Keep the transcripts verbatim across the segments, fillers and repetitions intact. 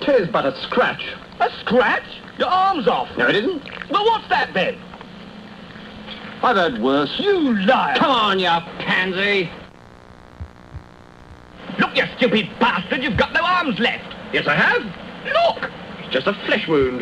'Tis but a scratch. A scratch? Your arm's off. No, it isn't. Well, what's that then? I've had worse. You liar! Come on, you pansy! Look, you stupid bastard, you've got no arms left. Yes, I have. Look! It's just a flesh wound.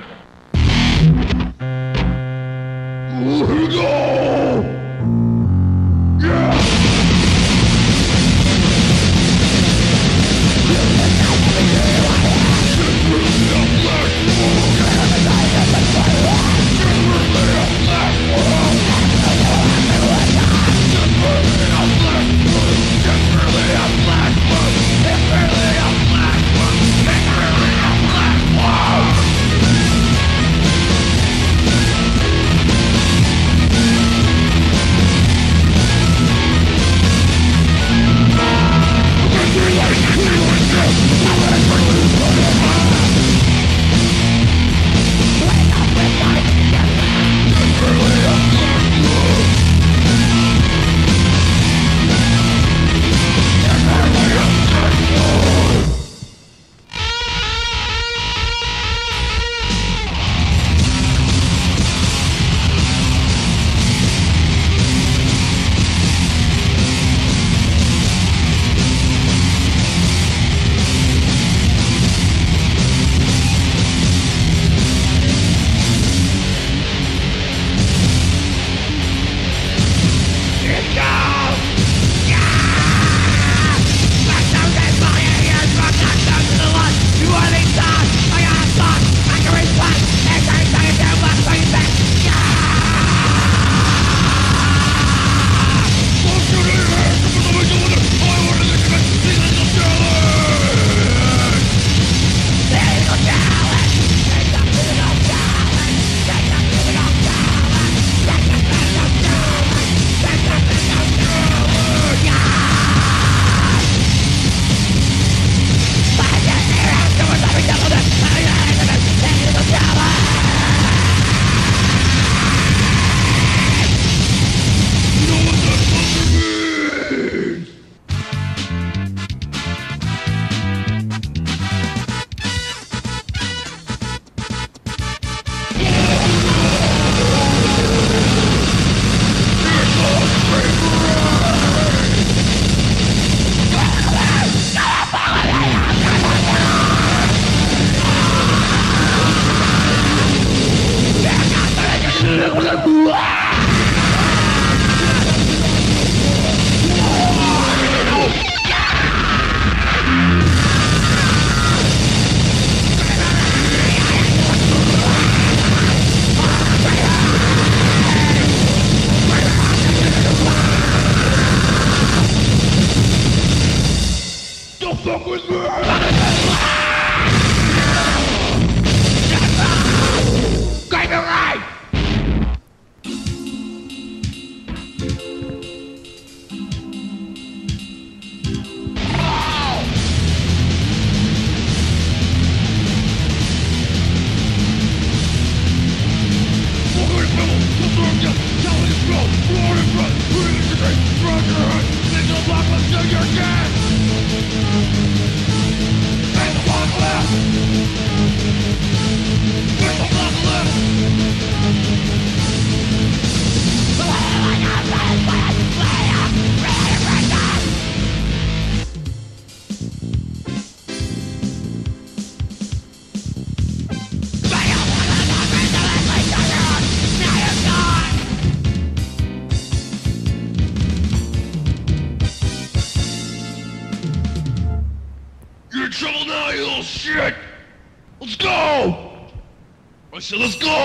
So let's go!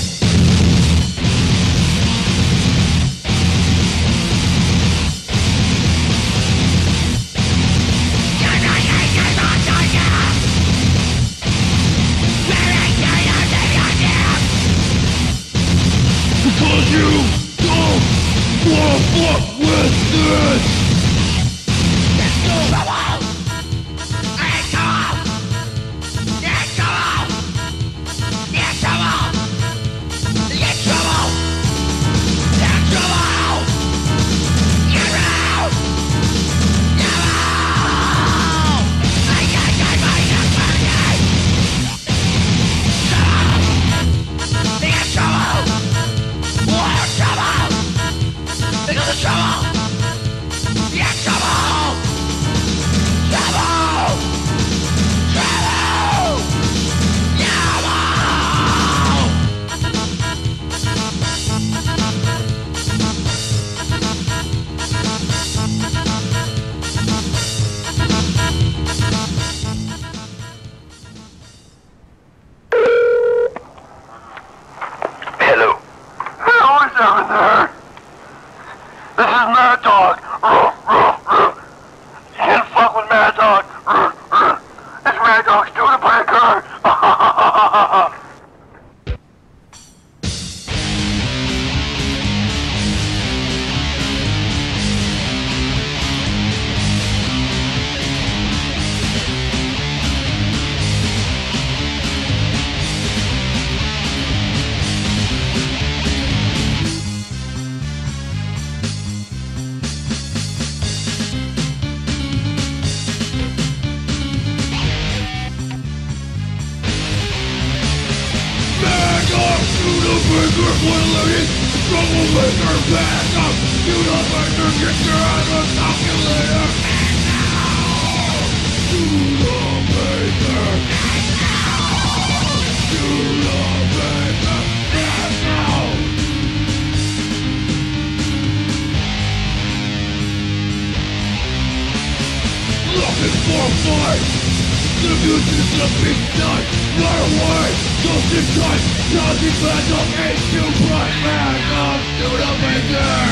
Because you don't wanna fuck with this! Let's go! Come on! Hey, come on! Yeah, come on! Yeah, come on! Studebaker, one lady, troublemaker, back up. Studebaker, get your ass on calculator. Studebaker. Studebaker, back out. Looking for a fight. The music is a big night. Run away, just in time. Nothing back up, ain't too bright. Back up, Studebaker.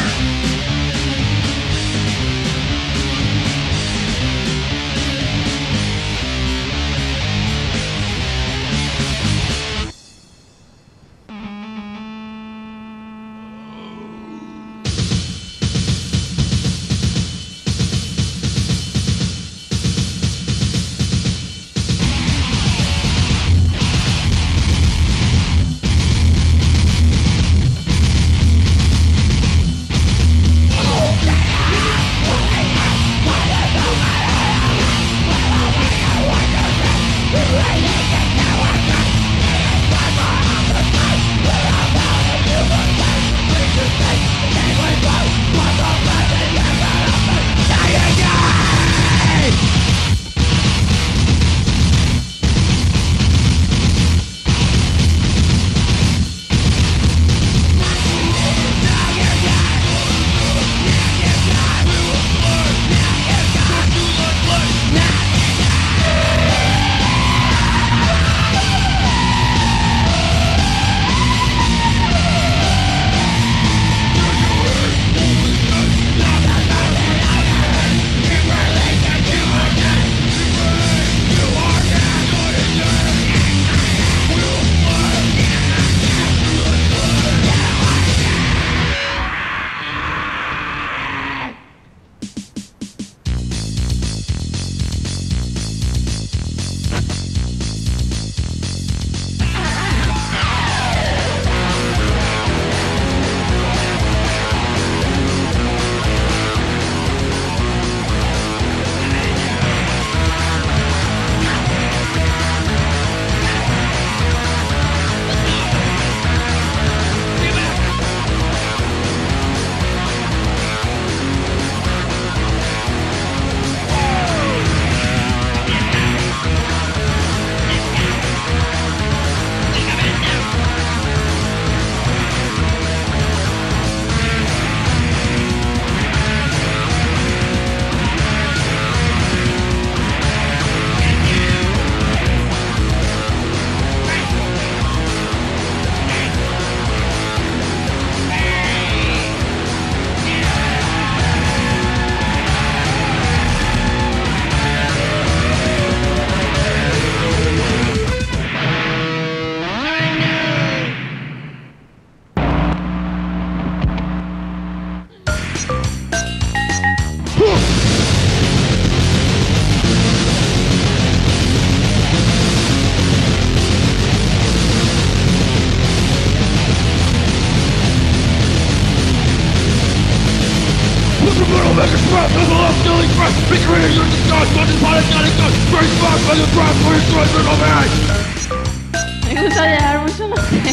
Me gusta llevar mucho los tenis.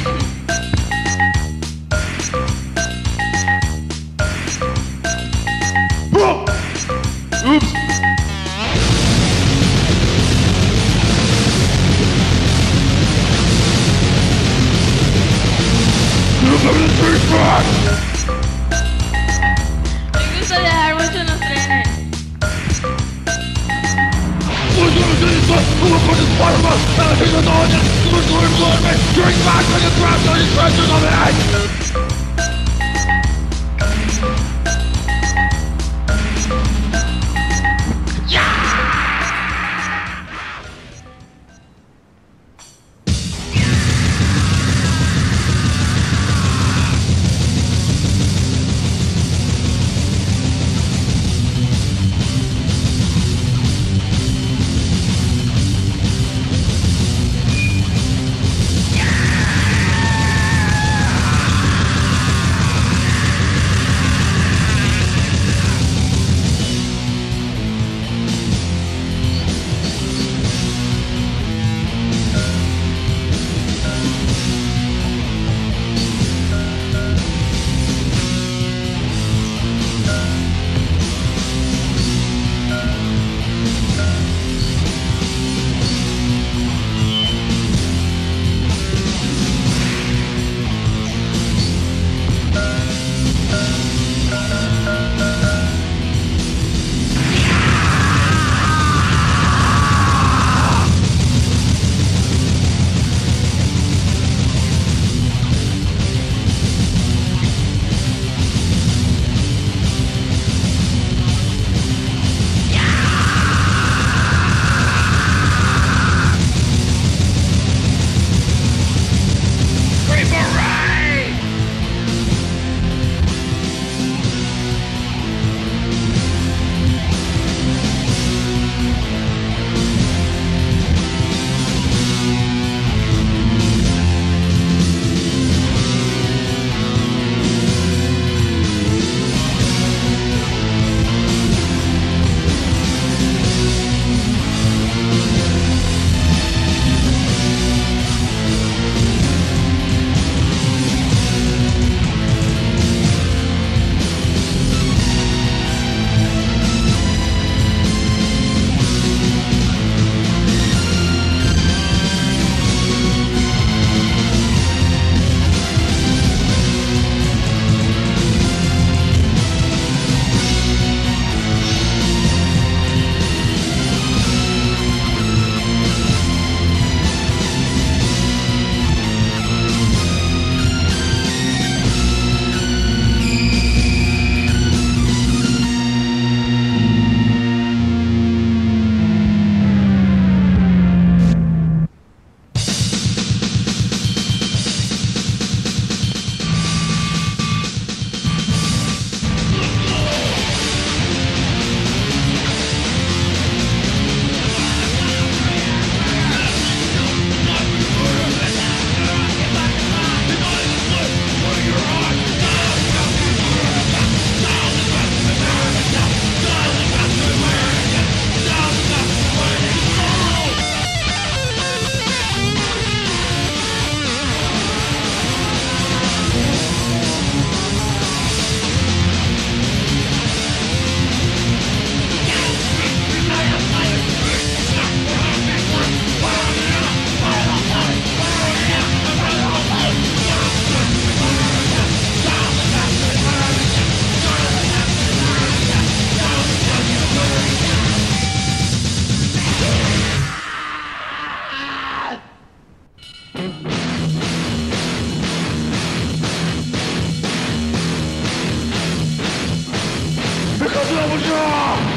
Oops! Me gusta viajar mucho en los trenes. Drink back like a crab on your treasures of it! Because I was wrong!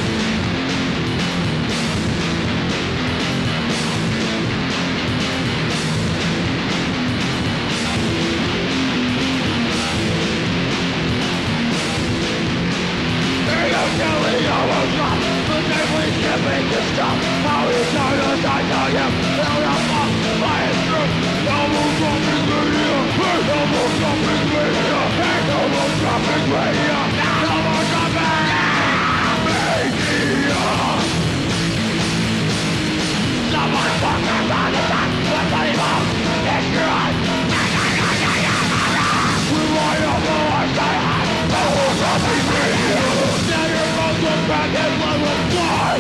Make it stop. How is silence? I tell you, now the fuck, I am true. No more dropping radio. No more dropping radio. No more dropping radio. No more dropping radio. Someone fucking run the sun. What's the evil? It's your we're right up the one side. No more dropping radio. Now your bones will crack and blood will fly.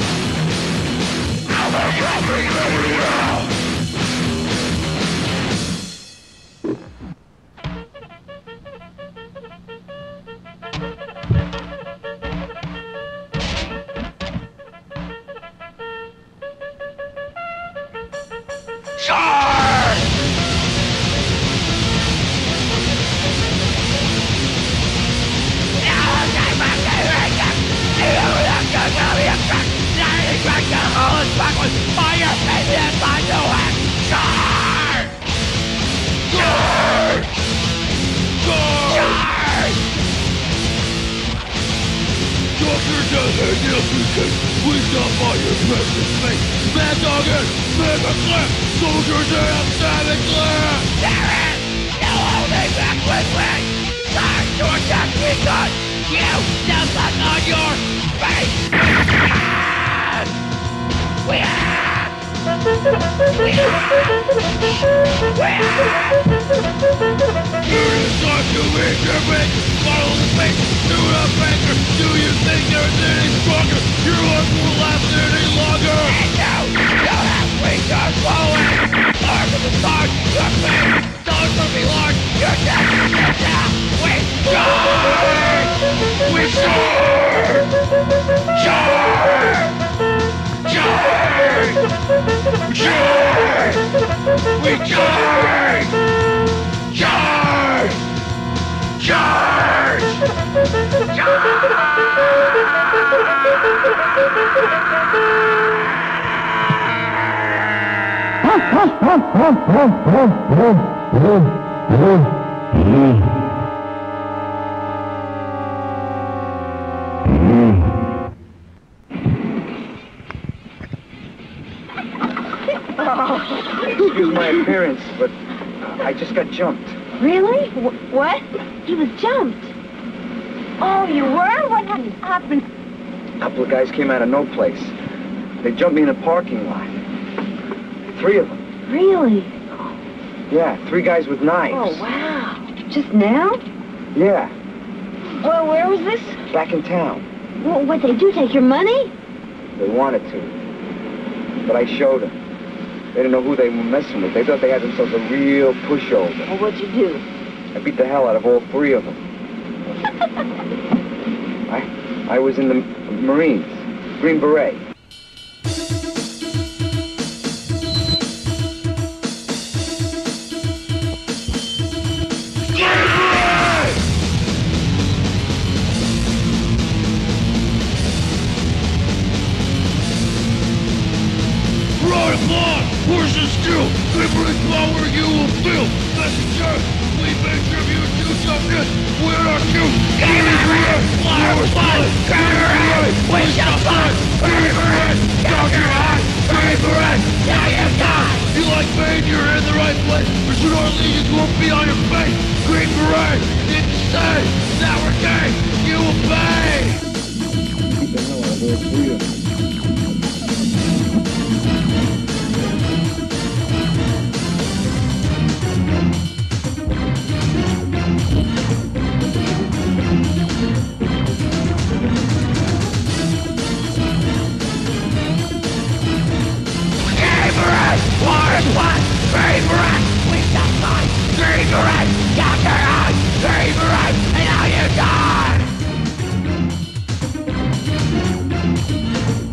Excuse my appearance, but I just got jumped. Really? Wh- what? He was jumped. Oh, you were? What happened? A couple of guys came out of no place. They jumped me in a parking lot. Three of them. Really? Yeah, three guys with knives. Oh, wow. Just now? Yeah, Well, where was this? back in town. Well, what'd they do, take your money? They wanted to. But I showed them. They didn't know who they were messing with. They thought they had themselves a real pushover. Well, what'd you do? I beat the hell out of all three of them. I, I was in the Marines, Green Beret. Horses still, quivering power you will feel. Messenger, we pay tribute to toughness. We're not cute. Gamer, flowers, blood, gamer, we shall fight. Gamer, count your eyes. Gamer, now you die. You like pain, you're in the right place. But soon our legions won't be on your face. Green Beret, didn't say. Now we're gay, you will pay. Beat the hell out of all three of them. What? Favorite! We shall fight! Favorite! Counter us! Favorite! And now you die!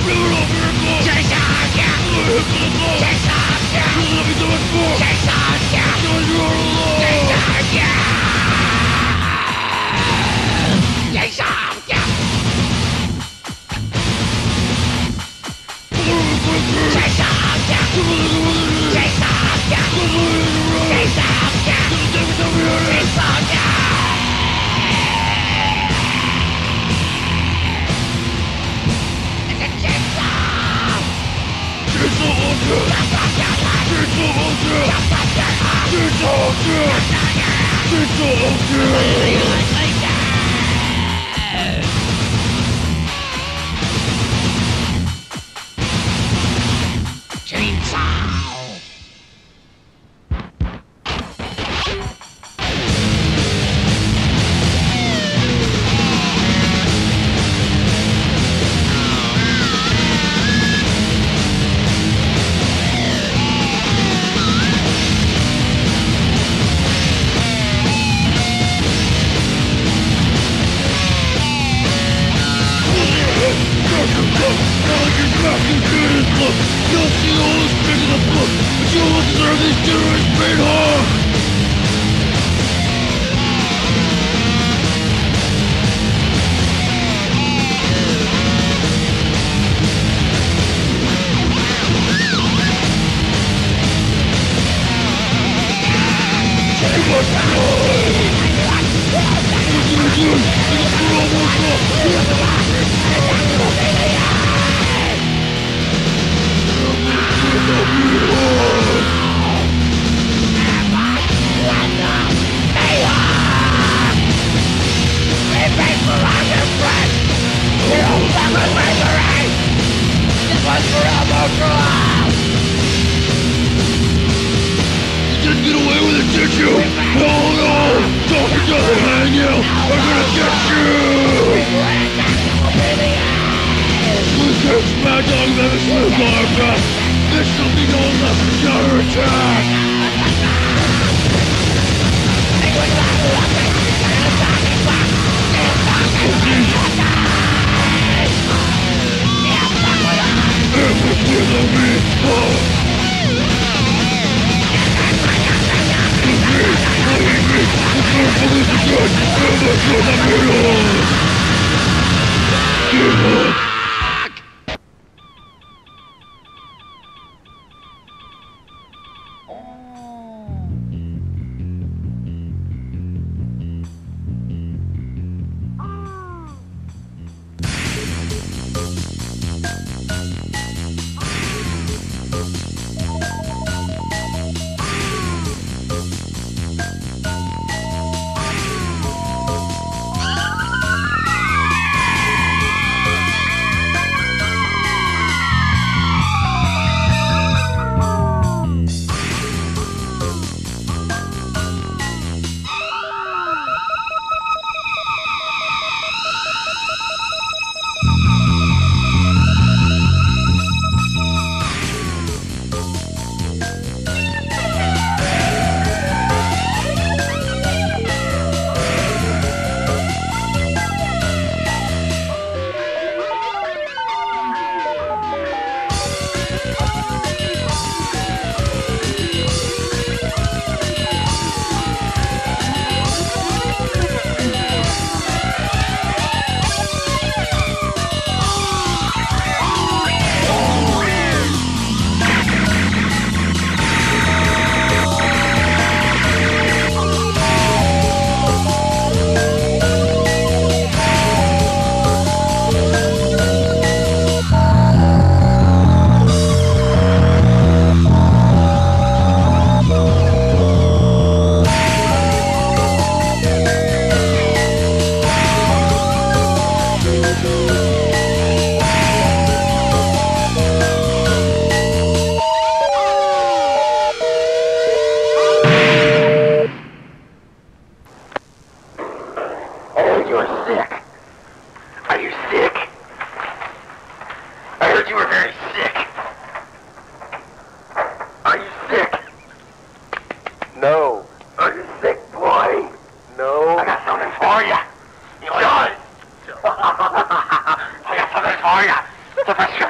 I got something for you. The prescription.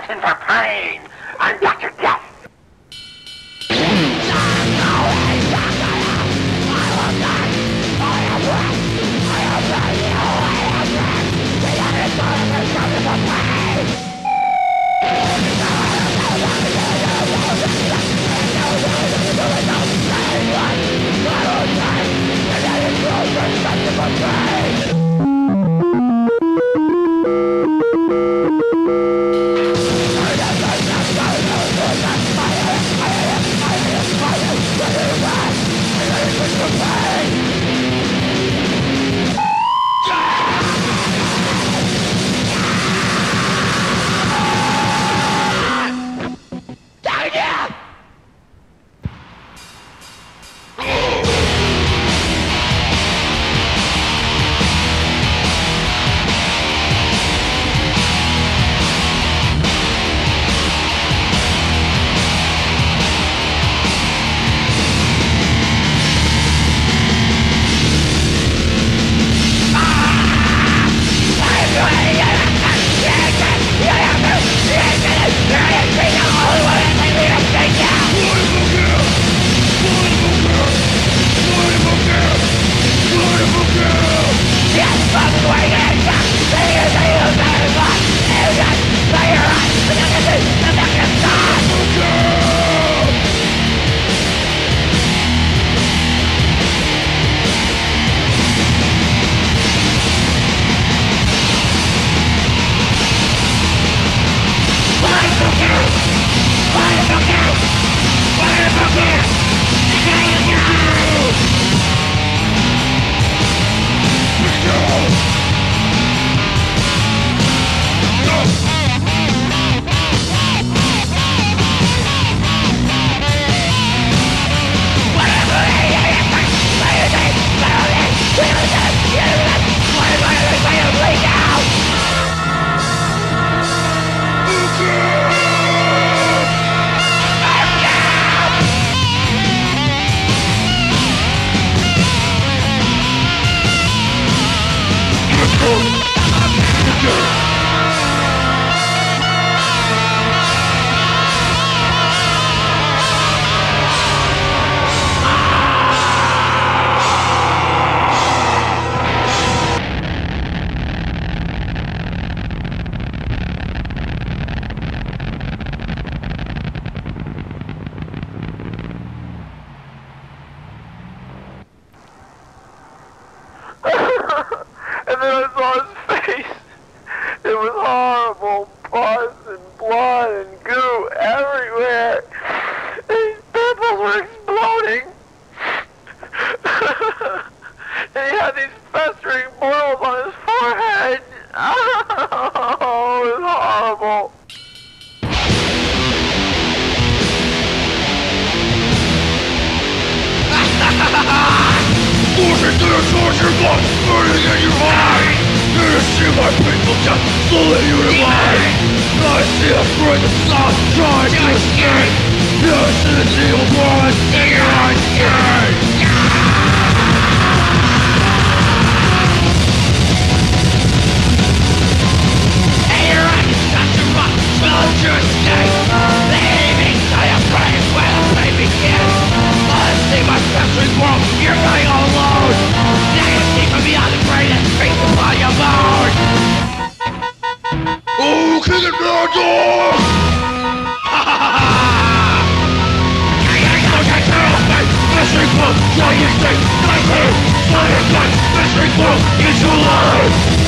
medicine for pain. I'm Doctor Death. And then I saw his face. It was horrible. Pus and blood and goo everywhere. And his pimples were exploding. And he had these festering boils on his forehead. Oh, it was horrible. Forcing through your torture blood, burning in your eyes. Here to see my painful death, slowly you divide. I see a spring of sun trying to escape. I see the evil blood in your eyes again. And your eyes touch your rock, smell your stain. Leaving to your brain where the pain begins. I see my festering world, you're going all alone. Now you see from beyond the brain and streets upon your bones. Oh, King of Mordor! Ha ha ha ha! Festering world, trying to stay, nineteen, fire gun, festering world, into life!